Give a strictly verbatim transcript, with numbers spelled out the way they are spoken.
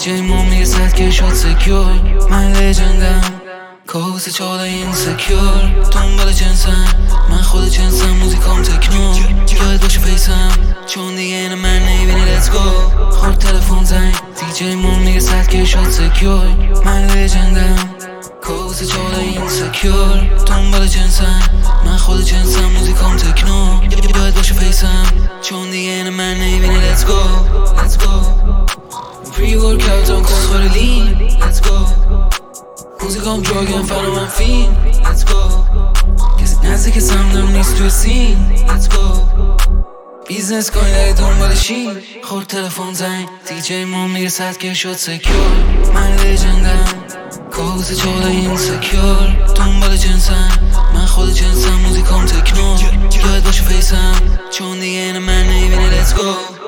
دیجی ما میگه صد که شد سکیور. من لجندم کابوس چاله این سکیور. دنبال جنسم من خود جنسم، موزیکام تکنو یاد باشه فیسم چون دیگه این من نمیبینی. let's go خورد تلفن زنگ دیجی ما میگه صد که شد سکیور. من لجندم کابوس چاله این سکیور. دنبال جنسم من خود جنسم، موزیکام تکنو یاد باشه فیسم چون دیگه این من نمیبینی. let's go let's go pre-workout on کس خور لین. let's go موزیکام دراگم فرا من فین. let's go کسی نزدیک سمدم نیست توی سین. let's go بیزنس کنی داری دنبال شین. خورد تلفن زنگ دیجی ما میگه صد که شد سکیور. من لجندم کابوس چاله این سکیور. دنبال جنسم من خود جنسم، موزیکام تکنو یاد باشه فیسم چون دیگه این من نمیبینی. let's go